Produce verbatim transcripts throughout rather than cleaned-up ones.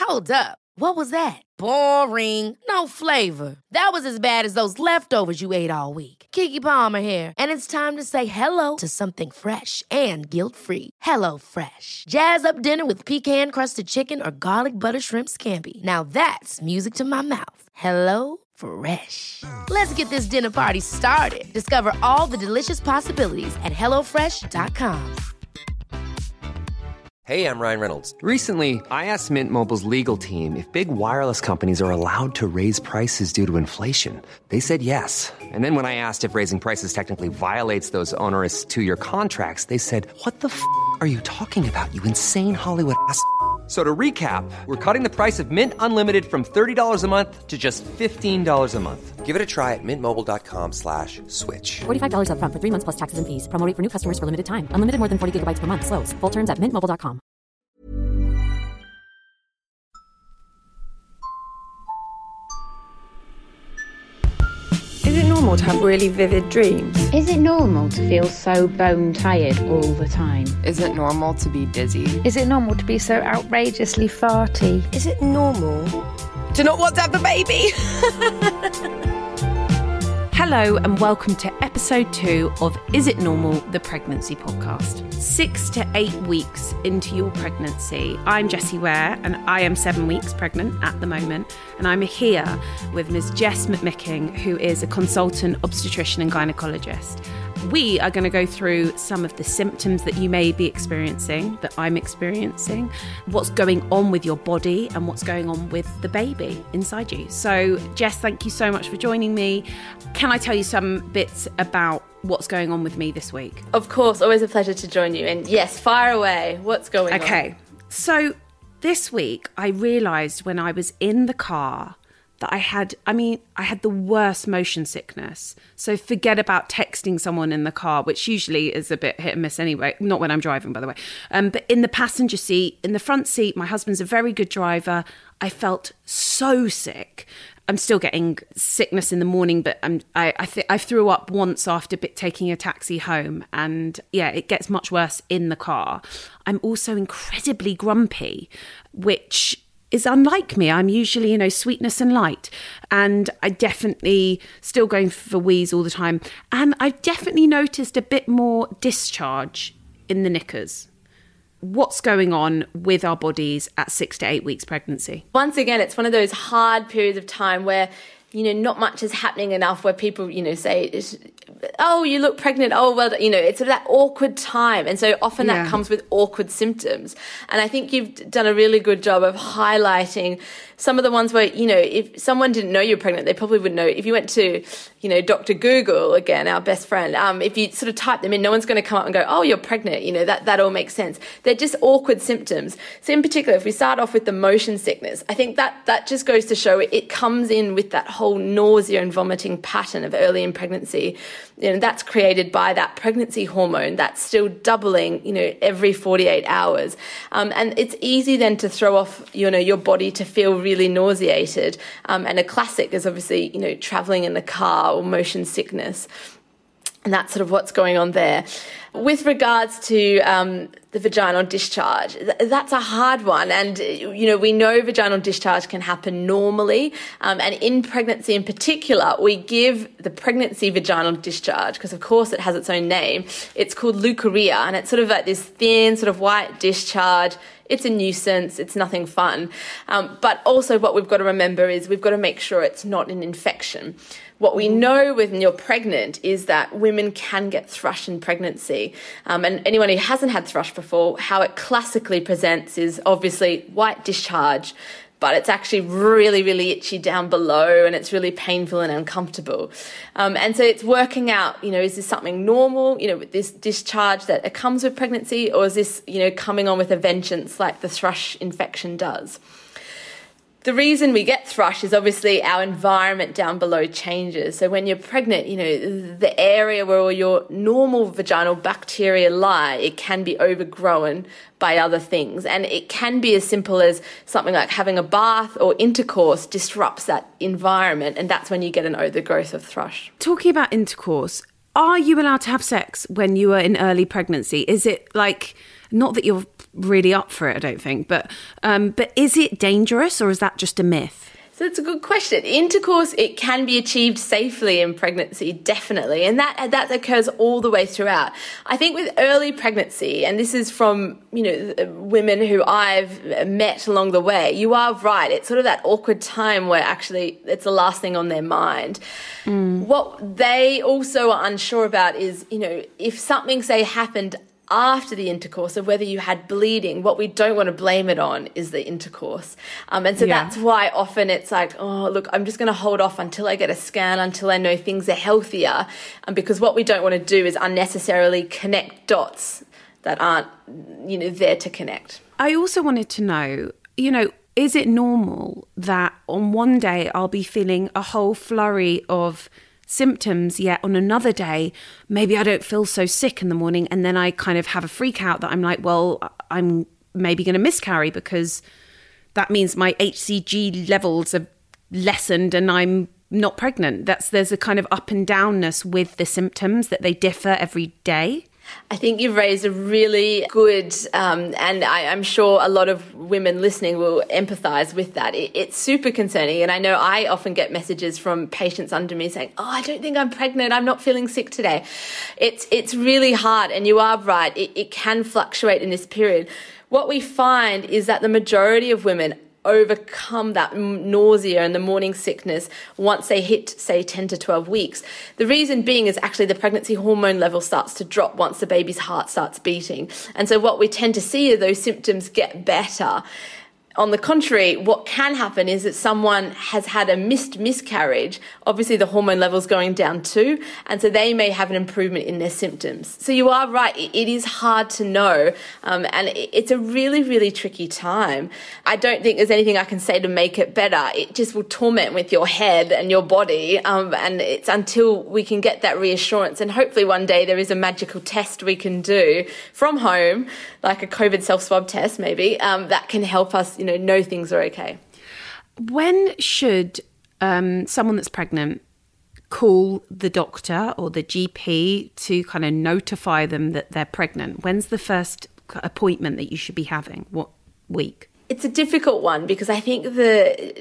Hold up. What was that? Boring. No flavor. That was as bad as those leftovers you ate all week. Keke Palmer here, and it's time to say hello to something fresh and guilt-free. Hello Fresh. Jazz up dinner with pecan-crusted chicken or garlic butter shrimp scampi. Now that's music to my mouth. Hello Fresh. Let's get this dinner party started. Discover all the delicious possibilities at hello fresh dot com. Hey, I'm Ryan Reynolds. Recently, I asked Mint Mobile's legal team if big wireless companies are allowed to raise prices due to inflation. They said yes. And then when I asked if raising prices technically violates those onerous two-year contracts, they said, what the f*** are you talking about, you insane Hollywood ass f- So to recap, we're cutting the price of Mint Unlimited from thirty dollars a month to just fifteen dollars a month. Give it a try at mintmobile.com slash switch. forty-five dollars up front for three months plus taxes and fees. Promo rate for new customers for limited time. Unlimited more than forty gigabytes per month. Slows full terms at mint mobile dot com. Is it normal to have really vivid dreams? Is it normal to feel so bone tired all the time? Is it normal to be dizzy? Is it normal to be so outrageously farty? Is it normal to not want to have a baby? Hello and welcome to episode two of Is It Normal? The Pregnancy Podcast. Six to eight weeks into your pregnancy. I'm Jessie Ware and I am seven weeks pregnant at the moment. And I'm here with Miz Jess McMicking, who is a consultant obstetrician and gynecologist. We are going to go through some of the symptoms that you may be experiencing, that I'm experiencing, what's going on with your body and what's going on with the baby inside you. So, Jess, thank you so much for joining me. Can I tell you some bits about what's going on with me this week? Of course, always a pleasure to join you. And yes, fire away. What's going on? Okay, so this week I realised when I was in the car that I had, I mean, I had the worst motion sickness. So forget about texting someone in the car, which usually is a bit hit and miss anyway. Not when I'm driving, by the way. Um, but in the passenger seat, in the front seat, my husband's a very good driver. I felt so sick. I'm still getting sickness in the morning, but I'm, I I, th- I threw up once after b- taking a taxi home. And yeah, it gets much worse in the car. I'm also incredibly grumpy, which is unlike me. I'm usually, you know, sweetness and light. And I definitely still going for wheeze all the time. And I've definitely noticed a bit more discharge in the knickers. What's going on with our bodies at six to eight weeks pregnancy? Once again, it's one of those hard periods of time where, you know, not much is happening enough where people, you know, say, oh, you look pregnant. Oh, well, you know, it's sort of that awkward time. And so often Yeah. that comes with awkward symptoms. And I think you've done a really good job of highlighting some of the ones where, you know, if someone didn't know you're pregnant, they probably wouldn't know. If you went to, you know, Doctor Google, again, our best friend, um, if you sort of type them in, no one's going to come up and go, oh, you're pregnant. You know, that, that all makes sense. They're just awkward symptoms. So in particular, if we start off with the motion sickness, I think that, that just goes to show it, it comes in with that whole nausea and vomiting pattern of early in pregnancy. You know, that's created by that pregnancy hormone that's still doubling, you know, every forty-eight hours. Um, and it's easy then to throw off, you know, your body to feel really nauseated. Um, and a classic is obviously, you know, traveling in the car or motion sickness. And that's sort of what's going on there. With regards to um, the vaginal discharge, th- that's a hard one. And, you know, we know vaginal discharge can happen normally. Um, and in pregnancy in particular, we give the pregnancy vaginal discharge because, of course, it has its own name. It's called leukorrhea. And it's sort of like this thin sort of white discharge. It's a nuisance. It's nothing fun. Um, but also what we've got to remember is we've got to make sure it's not an infection. What we know when you're pregnant is that women can get thrush in pregnancy. Um, and anyone who hasn't had thrush before, how it classically presents is obviously white discharge, but it's actually really, really itchy down below and it's really painful and uncomfortable. Um, and so it's working out, you know, is this something normal, you know, with this discharge that comes with pregnancy, or is this, you know, coming on with a vengeance like the thrush infection does? The reason we get thrush is obviously our environment down below changes. So when you're pregnant, you know, the area where all your normal vaginal bacteria lie, it can be overgrown by other things. And it can be as simple as something like having a bath or intercourse disrupts that environment. And that's when you get an overgrowth of thrush. Talking about intercourse, are you allowed to have sex when you are in early pregnancy? Is it like, not that you're really up for it, I don't think, but um, but is it dangerous or is that just a myth? So it's a good question. Intercourse, it can be achieved safely in pregnancy, definitely. And that that occurs all the way throughout. I think with early pregnancy, and this is from, you know, women who I've met along the way, you are right. It's sort of that awkward time where actually it's the last thing on their mind. Mm. What they also are unsure about is, you know, if something, say, happened after the intercourse, of whether you had bleeding, what we don't want to blame it on is the intercourse. Um, and so yeah. that's why often it's like, oh, look, I'm just going to hold off until I get a scan, until I know things are healthier. Um, because what we don't want to do is unnecessarily connect dots that aren't, you know, there to connect. I also wanted to know, you know, is it normal that on one day I'll be feeling a whole flurry of symptoms, yet on another day maybe I don't feel so sick in the morning, and then I kind of have a freak out that I'm like, well, I'm maybe going to miscarry because that means my H C G levels have lessened and I'm not pregnant. That's there's a kind of up and downness with the symptoms, that they differ every day. I think you've raised a really good, um, and I, I'm sure a lot of women listening will empathise with that. It, it's super concerning, and I know I often get messages from patients under me saying, oh, I don't think I'm pregnant, I'm not feeling sick today. It's it's really hard, and you are right, it, it can fluctuate in this period. What we find is that the majority of women overcome that nausea and the morning sickness once they hit, say, ten to twelve weeks. The reason being is actually the pregnancy hormone level starts to drop once the baby's heart starts beating. And so what we tend to see are those symptoms get better. On the contrary, what can happen is that someone has had a missed miscarriage. Obviously, the hormone level's going down too, and so they may have an improvement in their symptoms. So you are right, it is hard to know, um, and it's a really, really tricky time. I don't think there's anything I can say to make it better. It just will torment with your head and your body, um, and it's until we can get that reassurance. And hopefully one day there is a magical test we can do from home, like a COVID self-swab test maybe, um, that can help us, you know, know things are okay. When should um, someone that's pregnant call the doctor or the G P to kind of notify them that they're pregnant? When's the first appointment that you should be having? What week? It's a difficult one because I think the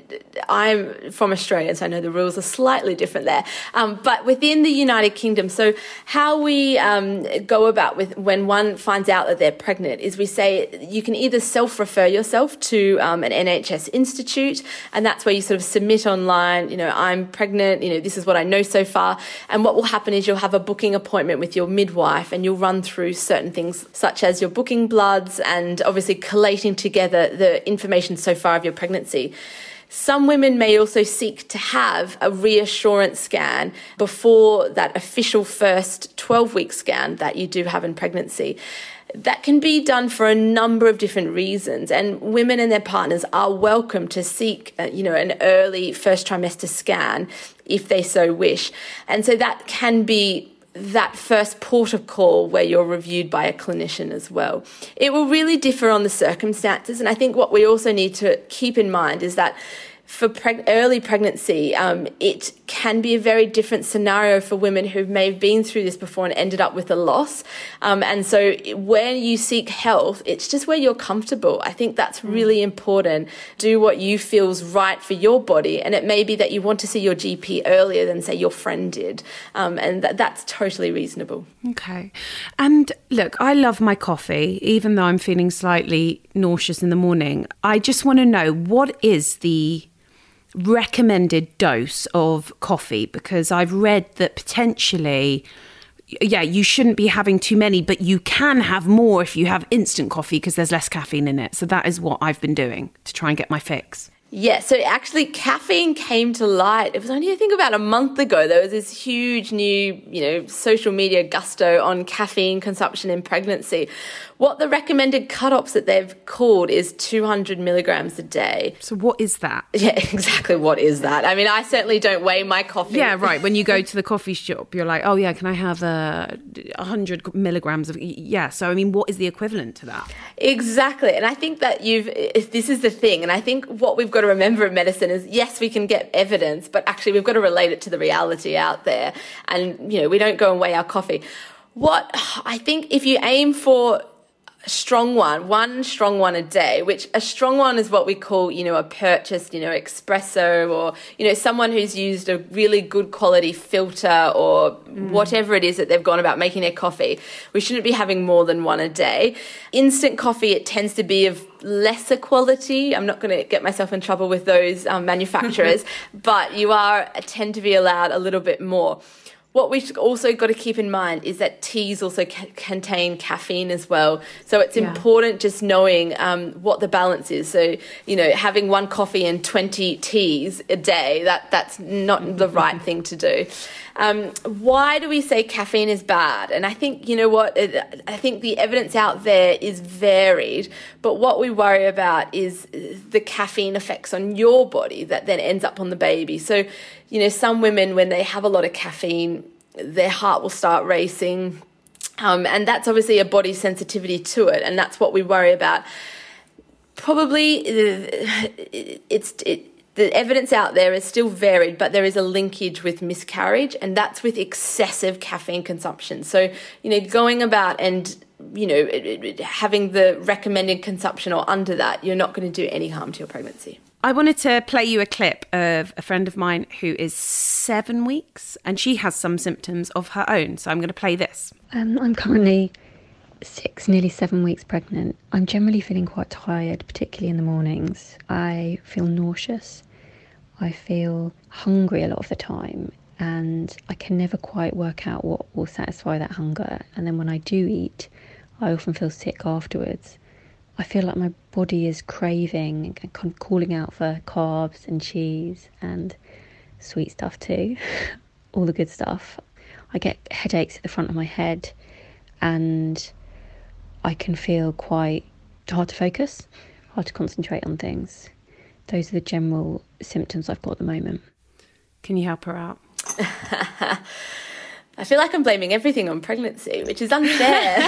I'm from Australia, so I know the rules are slightly different there. Um, but within the United Kingdom, so how we um, go about with when one finds out that they're pregnant is we say you can either self-refer yourself to um, an N H S institute, and that's where you sort of submit online, you know, I'm pregnant, you know, this is what I know so far. And what will happen is you'll have a booking appointment with your midwife and you'll run through certain things such as your booking bloods and obviously collating together the information so far of your pregnancy. Some women may also seek to have a reassurance scan before that official first twelve-week scan that you do have in pregnancy. That can be done for a number of different reasons, and women and their partners are welcome to seek, uh, you know, an early first trimester scan if they so wish. And so that can be that first port of call where you're reviewed by a clinician as well. It will really differ on the circumstances, and I think what we also need to keep in mind is that for preg- early pregnancy, um, it can be a very different scenario for women who may have been through this before and ended up with a loss. Um, and so when you seek health, it's just where you're comfortable. I think that's really important. Do what you feel's right for your body. And it may be that you want to see your G P earlier than, say, your friend did. Um, and th- that's totally reasonable. Okay. And look, I love my coffee, even though I'm feeling slightly nauseous in the morning. I just want to know, what is the recommended dose of coffee? Because I've read that potentially, yeah, you shouldn't be having too many, but you can have more if you have instant coffee because there's less caffeine in it. So that is what I've been doing to try and get my fix. Yeah, so actually caffeine came to light. It was only, I think, about a month ago. There was this huge new, you know, social media gusto on caffeine consumption in pregnancy. What the recommended cut-offs that they've called is two hundred milligrams a day. So what is that? Yeah, exactly. What is that? I mean, I certainly don't weigh my coffee. Yeah, right. When you go to the coffee shop, you're like, oh, yeah, can I have uh, one hundred milligrams of... Yeah, so, I mean, what is the equivalent to that? Exactly. And I think that you've... This is the thing. And I think what we've got to to remember in medicine is, yes, we can get evidence, but actually we've got to relate it to the reality out there. And, you know, we don't go and weigh our coffee. What I think if you aim for a strong one, one strong one a day, which a strong one is what we call, you know, a purchased, you know, espresso, or, you know, someone who's used a really good quality filter or mm. whatever it is that they've gone about making their coffee. We shouldn't be having more than one a day. Instant coffee, it tends to be of lesser quality. I'm not going to get myself in trouble with those um, manufacturers, but you are tend to be allowed a little bit more. What we've also got to keep in mind is that teas also ca- contain caffeine as well. So it's yeah. important just knowing um, what the balance is. So, you know, having one coffee and twenty teas a day, that that's not the right thing to do. Um, why do we say caffeine is bad? And I think, you know what, it, I think the evidence out there is varied, but what we worry about is the caffeine effects on your body that then ends up on the baby. So, you know, some women, when they have a lot of caffeine, their heart will start racing. Um, and that's obviously a body sensitivity to it. And that's what we worry about. Probably it's, it, the evidence out there is still varied, but there is a linkage with miscarriage, and that's with excessive caffeine consumption. So, you know, going about and, you know, having the recommended consumption or under that, you're not going to do any harm to your pregnancy. I wanted to play you a clip of a friend of mine who is seven weeks and she has some symptoms of her own. So I'm going to play this. Um, I'm currently six, nearly seven weeks pregnant. I'm generally feeling quite tired, particularly in the mornings. I feel nauseous. I feel hungry a lot of the time, and I can never quite work out what will satisfy that hunger. And then when I do eat, I often feel sick afterwards. I feel like my body is craving and calling out for carbs and cheese and sweet stuff too, all the good stuff. I get headaches at the front of my head, and I can feel quite hard to focus, hard to concentrate on things. Those are the general symptoms I've got at the moment. Can you help her out? I feel like I'm blaming everything on pregnancy, which is unfair.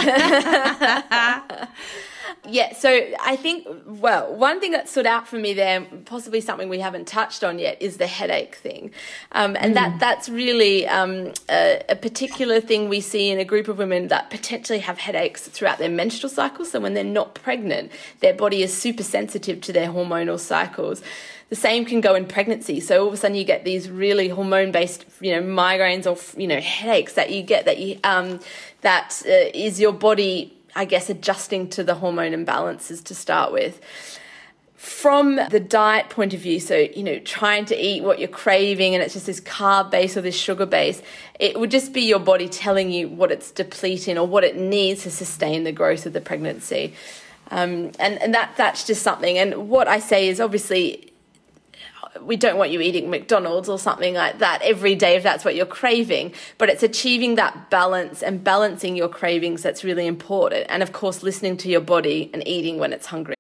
Yeah, so I think, well, one thing that stood out for me there, possibly something we haven't touched on yet, is the headache thing. Um, and mm. that that's really um, a, a particular thing we see in a group of women that potentially have headaches throughout their menstrual cycle. So when they're not pregnant, their body is super sensitive to their hormonal cycles. The same can go in pregnancy. So all of a sudden you get these really hormone-based, you know, migraines or, you know, headaches that you get that you um, that uh, is your body, I guess, adjusting to the hormone imbalances to start with. From the diet point of view, so, you know, trying to eat what you're craving and it's just this carb base or this sugar base, it would just be your body telling you what it's depleting or what it needs to sustain the growth of the pregnancy. Um, and, and that that's just something. And what I say is, obviously, we don't want you eating McDonald's or something like that every day if that's what you're craving, but it's achieving that balance and balancing your cravings that's really important. And of course, listening to your body and eating when it's hungry.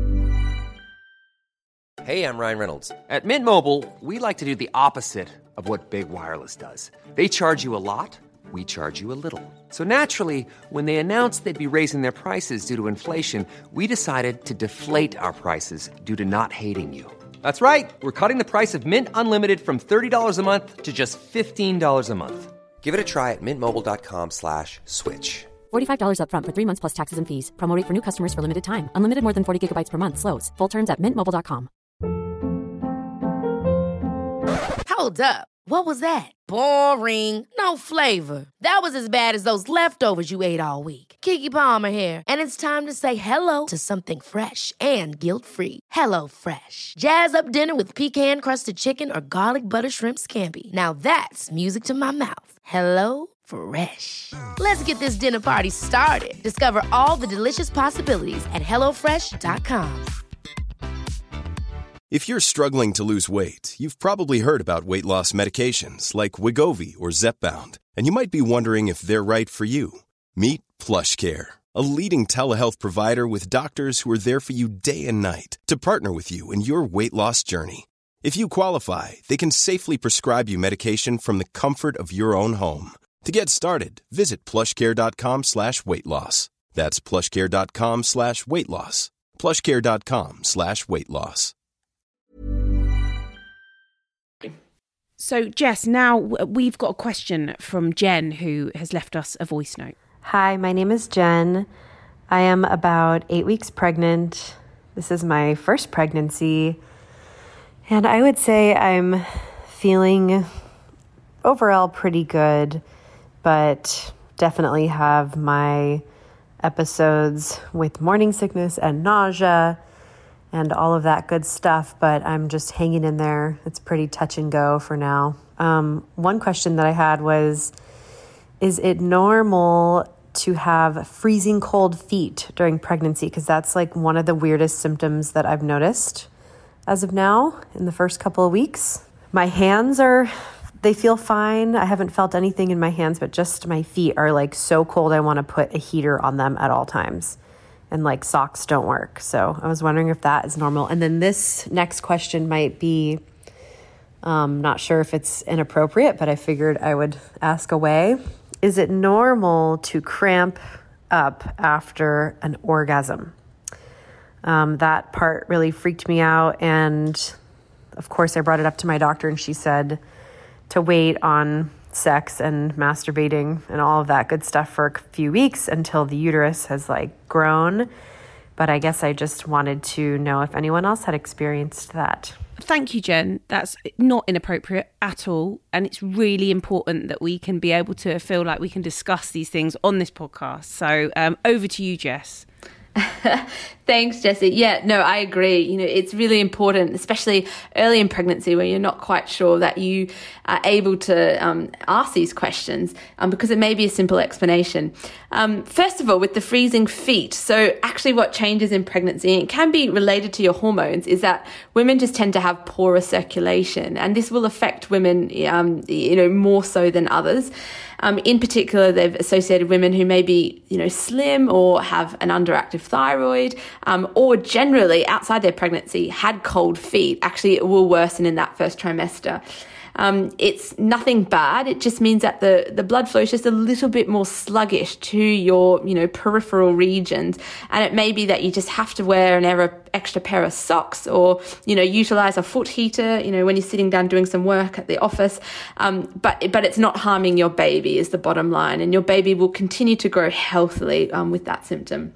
Hey, I'm Ryan Reynolds. At Mint Mobile, we like to do the opposite of what Big Wireless does. They charge you a lot, we charge you a little. So naturally, when they announced they'd be raising their prices due to inflation, we decided to deflate our prices due to not hating you. That's right. We're cutting the price of Mint Unlimited from thirty dollars a month to just fifteen dollars a month. Give it a try at mintmobile.com slash switch. forty-five dollars up front for three months plus taxes and fees. Promo rate for new customers for limited time. Unlimited more than forty gigabytes per month. Slows full terms at mint mobile dot com. Hold up. What was that? Boring. No flavor. That was as bad as those leftovers you ate all week. Keke Palmer here, and it's time to say hello to something fresh and guilt-free. Hello Fresh. Jazz up dinner with pecan-crusted chicken or garlic butter shrimp scampi. Now that's music to my mouth. Hello Fresh. Let's get this dinner party started. Discover all the delicious possibilities at hello fresh dot com. If you're struggling to lose weight, you've probably heard about weight loss medications like Wegovy or Zepbound, and you might be wondering if they're right for you. Meet PlushCare, a leading telehealth provider with doctors who are there for you day and night to partner with you in your weight loss journey. If you qualify, they can safely prescribe you medication from the comfort of your own home. To get started, visit plushcare.com slash weight loss. That's plushcare.com slash weight loss. plushcare.com slash weight loss. So, Jess, now we've got a question from Jen, who has left us a voice note. Hi, my name is Jen. I am about eight weeks pregnant. This is my first pregnancy. And I would say I'm feeling overall pretty good, but definitely have my episodes with morning sickness and nausea and all of that good stuff, but I'm just hanging in there. It's pretty touch and go for now. Um, one question that I had was, is it normal to have freezing cold feet during pregnancy? Because that's like one of the weirdest symptoms that I've noticed as of now in the first couple of weeks. My hands are, they feel fine. I haven't felt anything in my hands, but just my feet are like so cold I want to put a heater on them at all times. And like socks don't work. So I was wondering if that is normal. And then this next question might be, um, not sure if it's inappropriate, but I figured I would ask away. Is it normal to cramp up after an orgasm? Um, that part really freaked me out. And of course I brought it up to my doctor and she said to wait on sex and masturbating and all of that good stuff for a few weeks until the uterus has like grown. But I guess I just wanted to know if anyone else had experienced that. Thank you, Jen. That's not inappropriate at all. And it's really important that we can be able to feel like we can discuss these things on this podcast. So um, over to you, Jess. Thanks, Jessie. Yeah, no, I agree. You know, it's really important, especially early in pregnancy where you're not quite sure that you are able to um, ask these questions um, because it may be a simple explanation. Um, first of all, with the freezing feet. So actually what changes in pregnancy, and it can be related to your hormones, is that women just tend to have poorer circulation, and this will affect women, um, you know, more so than others. Um, in particular, they've associated women who may be, you know, slim or have an underactive thyroid, um, or generally outside their pregnancy had cold feet. Actually, it will worsen in that first trimester. Um, it's nothing bad. It just means that the, the blood flow is just a little bit more sluggish to your, you know, peripheral regions. And it may be that you just have to wear an extra pair of socks or, you know, utilize a foot heater, you know, when you're sitting down doing some work at the office. Um, but, but it's not harming your baby is the bottom line. And your baby will continue to grow healthily um, with that symptom.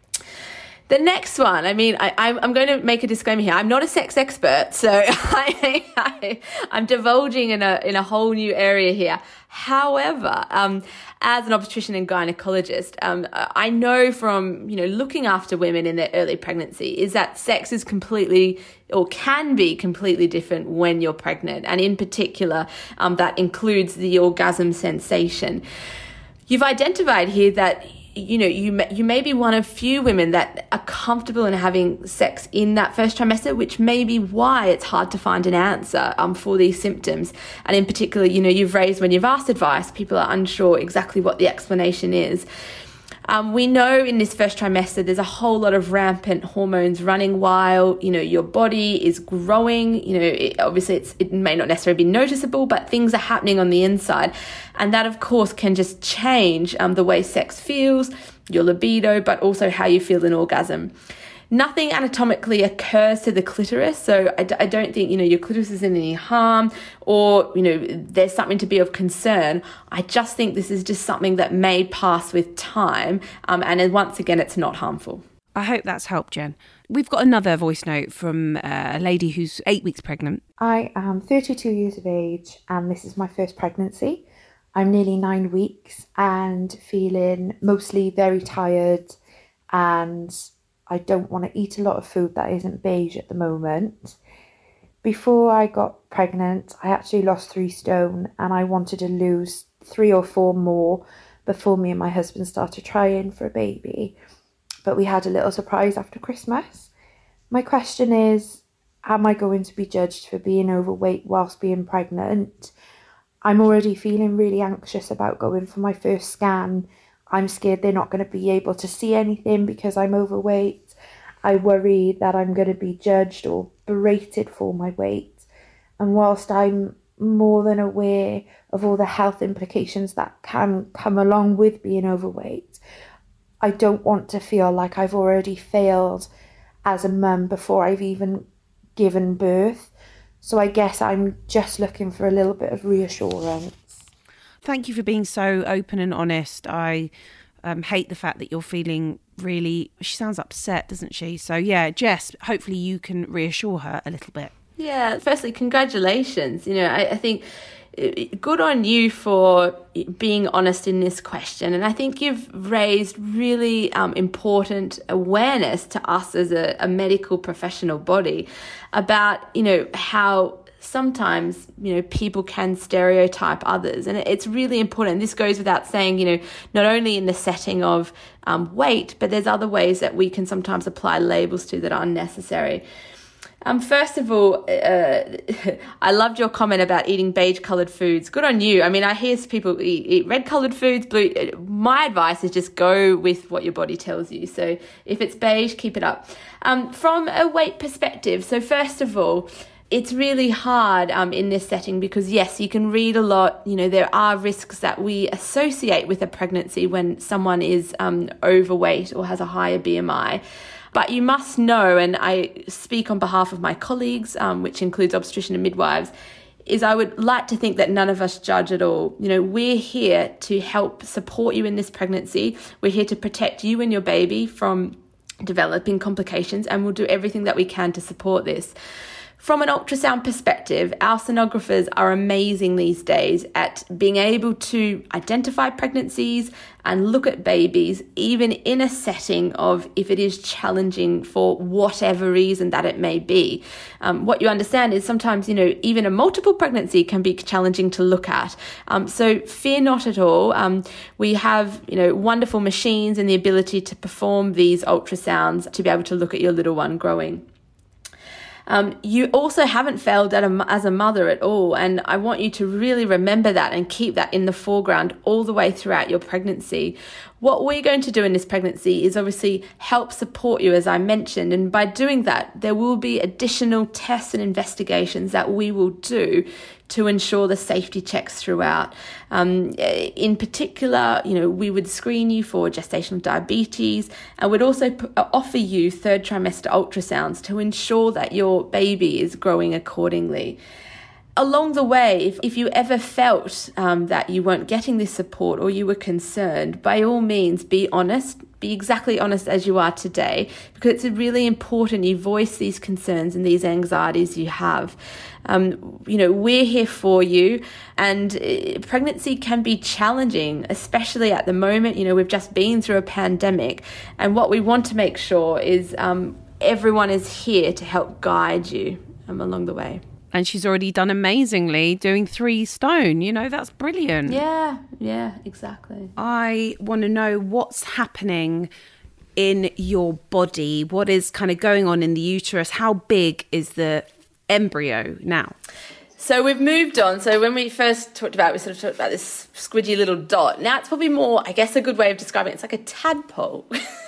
The next one, I mean, I, I'm going to make a disclaimer here. I'm not a sex expert, so I, I, I'm divulging in a in a whole new area here. However, um, as an obstetrician and gynecologist, um, I know from, you know, looking after women in their early pregnancy is that sex is completely or can be completely different when you're pregnant. And in particular, um, that includes the orgasm sensation. You've identified here that you know, you may, you may be one of few women that are comfortable in having sex in that first trimester, which may be why it's hard to find an answer um, for these symptoms. And in particular, you know, you've raised when you've asked advice, people are unsure exactly what the explanation is. Um, we know in this first trimester, there's a whole lot of rampant hormones running while, you know, your body is growing. You know, it, obviously it's, it may not necessarily be noticeable, but things are happening on the inside. And that, of course, can just change um, the way sex feels, your libido, but also how you feel in orgasm. Nothing anatomically occurs to the clitoris, so I, d- I don't think, you know, your clitoris is in any harm or, you know, there's something to be of concern. I just think this is just something that may pass with time, um, and then once again, it's not harmful. I hope that's helped, Jen. We've got another voice note from uh, a lady who's eight weeks pregnant. I am thirty-two years of age and this is my first pregnancy. I'm nearly nine weeks and feeling mostly very tired, and I don't want to eat a lot of food that isn't beige at the moment. Before I got pregnant, I actually lost three stone and I wanted to lose three or four more before me and my husband started trying for a baby. But we had a little surprise after Christmas. My question is, am I going to be judged for being overweight whilst being pregnant? I'm already feeling really anxious about going for my first scan. I'm scared they're not going to be able to see anything because I'm overweight. I worry that I'm going to be judged or berated for my weight. And whilst I'm more than aware of all the health implications that can come along with being overweight, I don't want to feel like I've already failed as a mum before I've even given birth. So I guess I'm just looking for a little bit of reassurance. Thank you for being so open and honest. I um, hate the fact that you're feeling really, she sounds upset, doesn't she? So yeah, Jess, hopefully you can reassure her a little bit. Yeah, firstly, congratulations. You know, I, I think good on you for being honest in this question. And I think you've raised really um, important awareness to us as a, a medical professional body about, you know, how sometimes, you know, people can stereotype others. And it's really important. This goes without saying, you know, not only in the setting of um, weight, but there's other ways that we can sometimes apply labels to that are unnecessary. Um, first of all, uh, I loved your comment about eating beige-coloured foods. Good on you. I mean, I hear people eat, eat red-coloured foods, blue. My advice is just go with what your body tells you. So if it's beige, keep it up. Um, from a weight perspective, so first of all, it's really hard um, in this setting because, yes, you can read a lot. You know, there are risks that we associate with a pregnancy when someone is um, overweight or has a higher B M I. But you must know, and I speak on behalf of my colleagues, um, which includes obstetrician and midwives, is I would like to think that none of us judge at all. You know, we're here to help support you in this pregnancy. We're here to protect you and your baby from developing complications, and we'll do everything that we can to support this. From an ultrasound perspective, our sonographers are amazing these days at being able to identify pregnancies and look at babies, even in a setting of if it is challenging for whatever reason that it may be. Um, what you understand is sometimes, you know, even a multiple pregnancy can be challenging to look at. Um, so fear not at all. Um, we have, you know, wonderful machines and the ability to perform these ultrasounds to be able to look at your little one growing. Um, you also haven't failed at a, as a mother at all, and I want you to really remember that and keep that in the foreground all the way throughout your pregnancy. What we're going to do in this pregnancy is obviously help support you, as I mentioned, and by doing that, there will be additional tests and investigations that we will do to ensure the safety checks throughout. Um, in particular, you know, we would screen you for gestational diabetes, and would also p- offer you third trimester ultrasounds to ensure that your baby is growing accordingly. Along the way, if, if you ever felt um, that you weren't getting this support or you were concerned, by all means, be honest. Be exactly honest as you are today, because it's really important you voice these concerns and these anxieties you have. Um, you know, we're here for you, and uh, pregnancy can be challenging, especially at the moment. You know, we've just been through a pandemic, and what we want to make sure is um, everyone is here to help guide you um, along the way. And she's already done amazingly doing three stone. You know, that's brilliant. Yeah, yeah, exactly. I want to know what's happening in your body. What is kind of going on in the uterus? How big is the embryo now? So we've moved on. So when we first talked about it, we sort of talked about this squidgy little dot. Now it's probably more, I guess a good way of describing it, it's like a tadpole.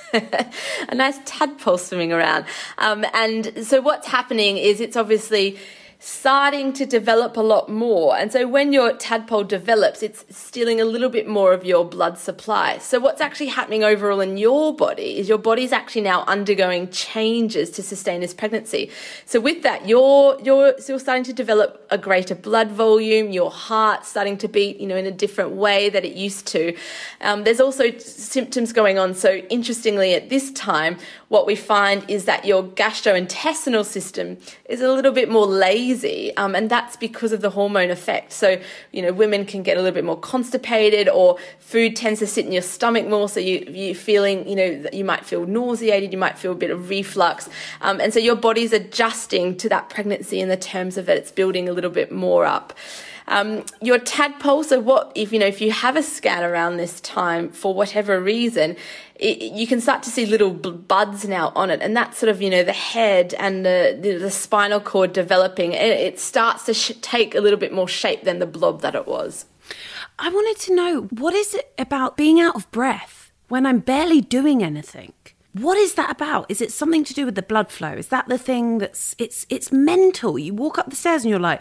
A nice tadpole swimming around. Um, and so what's happening is it's obviously starting to develop a lot more. And so when your tadpole develops, it's stealing a little bit more of your blood supply. So what's actually happening overall in your body is your body's actually now undergoing changes to sustain this pregnancy. So with that, you're you're still starting to develop a greater blood volume, your heart's starting to beat, you know, in a different way that it used to. Um, there's also symptoms going on. So interestingly, at this time, what we find is that your gastrointestinal system is a little bit more lazy. Um, and that's because of the hormone effect. So, you know, women can get a little bit more constipated, or food tends to sit in your stomach more. So you, you're feeling, you know, you might feel nauseated, you might feel a bit of reflux. Um, and so your body's adjusting to that pregnancy in the terms of it. It's building a little bit more up. Um, your tadpole, so what if, you know, if you have a scan around this time for whatever reason, it, you can start to see little buds now on it. And that's sort of, you know, the head and the, the, the spinal cord developing. It, it starts to sh- take a little bit more shape than the blob that it was. I wanted to know, what is it about being out of breath when I'm barely doing anything? What is that about? Is it something to do with the blood flow? Is that the thing that's, it's it's mental? You walk up the stairs and you're like...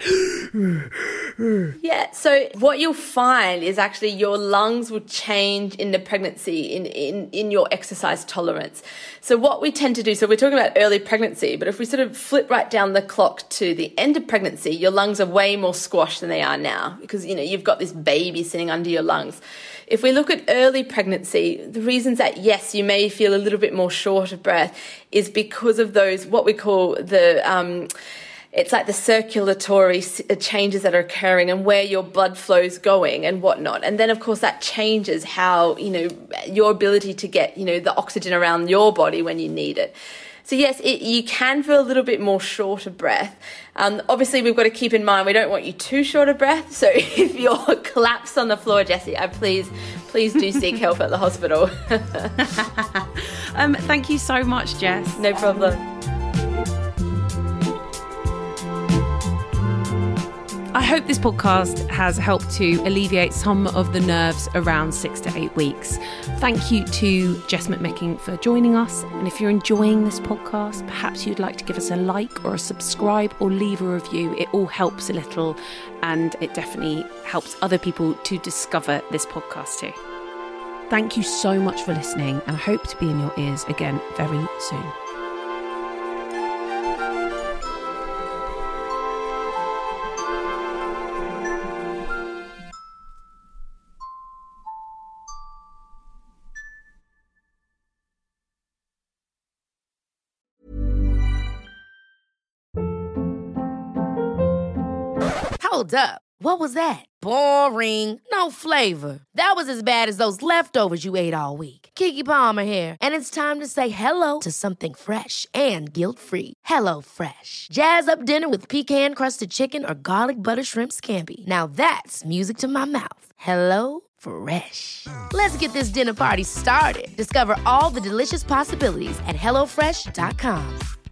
Yeah, so what you'll find is actually your lungs will change in the pregnancy, in, in, in your exercise tolerance. So what we tend to do, so we're talking about early pregnancy, but if we sort of flip right down the clock to the end of pregnancy, your lungs are way more squashed than they are now because, you know, you've got this baby sitting under your lungs. If we look at early pregnancy, the reasons that, yes, you may feel a little bit more short of breath is because of those, what we call the, um, it's like the circulatory changes that are occurring and where your blood flow's going and whatnot. And then, of course, that changes how, you know, your ability to get, you know, the oxygen around your body when you need it. So yes, it, you can feel a little bit more short of breath. Um, obviously, we've got to keep in mind we don't want you too short of breath. So if you're collapsed on the floor, Jessie, I please, please do seek help at the hospital. um, thank you so much, Jess. No problem. I hope this podcast has helped to alleviate some of the nerves around six to eight weeks. Thank you to Jess McMicking for joining us. And if you're enjoying this podcast, perhaps you'd like to give us a like or a subscribe or leave a review. It all helps a little and it definitely helps other people to discover this podcast too. Thank you so much for listening and I hope to be in your ears again very soon. Hold up. What was that? Boring. No flavor. That was as bad as those leftovers you ate all week. Keke Palmer here, and it's time to say hello to something fresh and guilt-free. Hello Fresh. Jazz up dinner with pecan-crusted chicken or garlic butter shrimp scampi. Now that's music to my mouth. Hello Fresh. Let's get this dinner party started. Discover all the delicious possibilities at hello fresh dot com.